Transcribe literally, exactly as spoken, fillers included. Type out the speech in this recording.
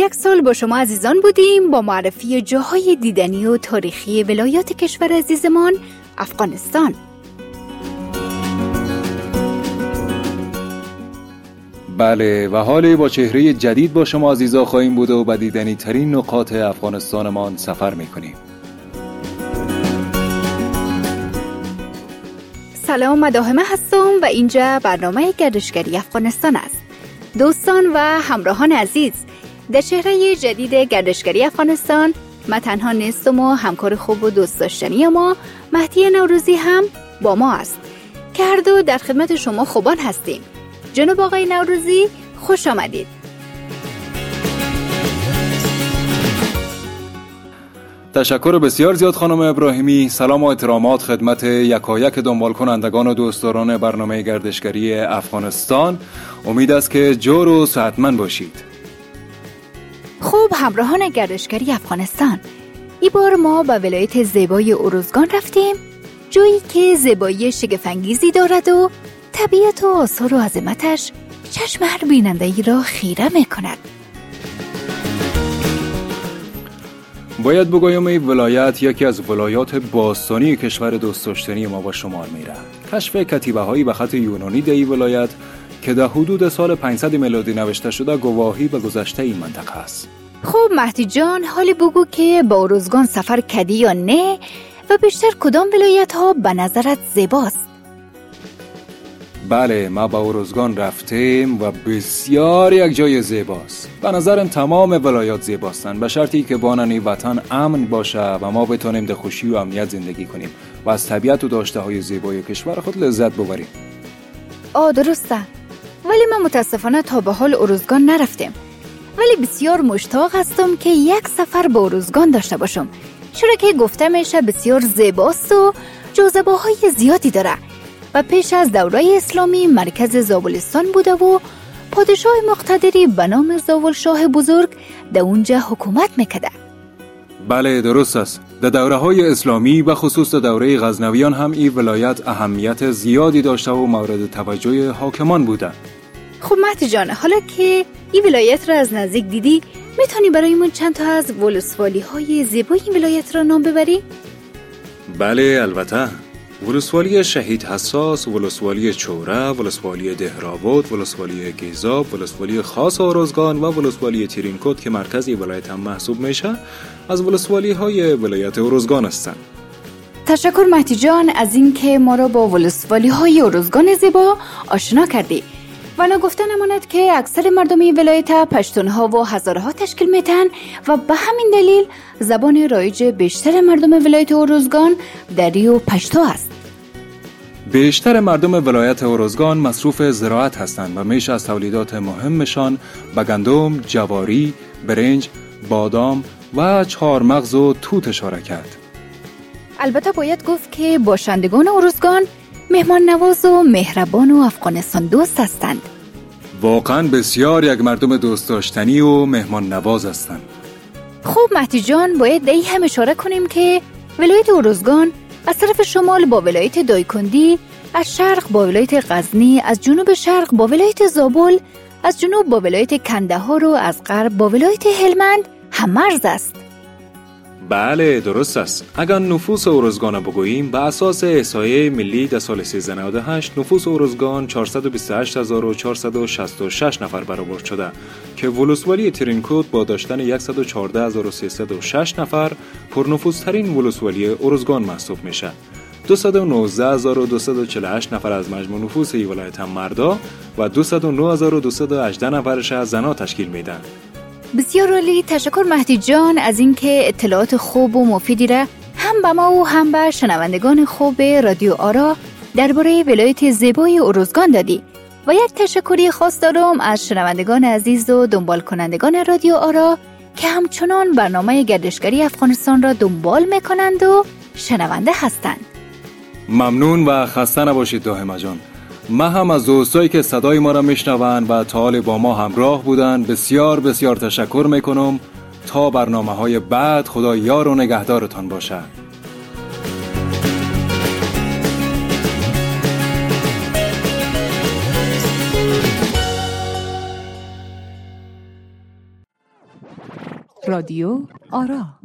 یک سال با شما عزیزان بودیم با معرفی جاهای دیدنی و تاریخی ولایات کشور عزیزمان افغانستان. بله و حالی با چهره جدید با شما عزیزا خواهیم بود و به دیدنی ترین نقاط افغانستانمان سفر میکنیم. سلام، مداحمه هستم و اینجا برنامه گردشگری افغانستان است. دوستان و همراهان عزیز، در چهره جدید گردشگری افغانستان من تنها نیستم و همکار خوب و دوست داشتنی ما مهدی نوروزی هم با ما است که هر دو در خدمت شما خوبان هستیم. جناب آقای نوروزی خوش آمدید. تشکر بسیار زیاد خانم ابراهیمی. سلام و احترامات خدمت یکایک دنبال کنندگان و دوستداران برنامه گردشگری افغانستان. امید است که جور و صحتمند باشید. خوب همراهان گردشگری افغانستان، این بار ما به ولایت زیبای ارزگان رفتیم، جایی که زیبایی شگفت‌انگیزی دارد و طبیعت و آثار و عظمتش چشم هر بیننده‌ای را خیره می‌کند. باید بگویم این ولایت یکی از ولایات باستانی کشور دوست داشتنی ما با شمار میره. کشف کتیبه‌هایی به خط یونانی در این ولایت که در حدود سال پانصد میلادی نوشته شده گواهی به گذشته این منطقه است. خب مهدی جان، حالی بگو که با ارزگان سفر کردی یا نه و بیشتر کدام ولایت ها به نظرت زیباست؟ بله، ما با ارزگان رفتیم و بسیار یک جای زیباست. به نظرم تمام ولایات زیباستن، به شرطی که بانن وطن امن باشه و ما بتونیم در خوشی و امنیت زندگی کنیم و از طبیعت و داشته های زیبای کشور خود لذت ببریم. آه درسته، ولی من متاسفانه تا به حال ارزگان نرفتم، ولی بسیار مشتاق هستم که یک سفر به ارزگان داشته باشم، چرا که گفته میشه بسیار زیباست و جاذبه‌های زیادی داره و پیش از دوره اسلامی مرکز زابلستان بوده و پادشاه مقتدری به نام زاول شاه بزرگ در اونجا حکومت میکرده. بله درست است. در دوره های اسلامی و خصوص در دوره غزنویان هم این ولایت اهمیت زیادی داشته و مورد توجه حاکمان بوده. خب مهدی جان، حالا که این ولایت را از نزدیک دیدی، میتونی برایمون چند تا از ولسوالی های زیبای این ولایت را نام ببری؟ بله البته. ولسوالی شهید حساس، ولسوالی چوره، ولسوالی دهراود، ولسوالی گیزاب، ولسوالی خاص ارزگان و ولسوالی ترینکوت که مرکزی ولایت هم محسوب میشه از ولسوالی های ولایت ارزگان هستند. تشکر مهدی جان از این که ما را با ولسوالی های ارزگان زیبا آشنا کردی و نگفته نماند که اکثر مردم این ولایت پشتونها و هزارها تشکیل میتن و به همین دلیل زبان رایج بیشتر مردم ولایت ارزگان دری و پشتو است. بیشتر مردم ولایت ارزگان مصروف زراعت هستند و میشه از تولیدات مهمشان به گندم، جواری، برنج، بادام و چهارمغز و توت اشاره کرد. البته باید گفت که باشندگان ارزگان مهمان نواز و مهربان و افغانستان دوست هستند. واقعا بسیار یک مردم دوست داشتنی و مهمان نواز هستند. خوب مهدی جان، باید دی هم اشاره کنیم که ولایت ارزگان از طرف شمال با ولایت دایکندی، از شرق با ولایت غزنی، از جنوب شرق با ولایت زابل، از جنوب با ولایت کندهار و از غرب با ولایت هلمند هم مرز است. بله درست است. اگر نفوس ارزگان بگوییم، به اساس احصایه ملی در سال سیزده نود و هشت نفوس ارزگان چهارصد و بیست و هشت هزار و چهارصد و شصت و شش نفر برآورد شده که ولسوالی ترینکوت با داشتن صد و چهارده هزار و سیصد و شش نفر پرنفوذترین ولسوالی ارزگان محسوب میشه. دویست و نوزده هزار و دویست و چهل و هشت نفر از مجموع نفوس این ولایت هم مردا و دویست و نه هزار و دویست و هجده نفرش از زنا تشکیل میدن. بسیار عالی. تشکر مهدی جان از اینکه اطلاعات خوب و مفیدی را هم به ما و هم به شنوندگان خوب رادیو آرا درباره ولایت زیبای ارزگان دادی و یک تشکری خاص دارم از شنوندگان عزیز و دنبال کنندگان رادیو آرا که همچنان برنامه گردشگری افغانستان را دنبال میکنند و شنونده هستند. ممنون و خسته نباشید دائما جان. ما هم از دوستایی که صدای ما را میشنوند و تا حال با ما همراه بودن بسیار بسیار تشکر میکنم. تا برنامه‌های بعد خدا یار و نگهدارتان باشه. رادیو آرا.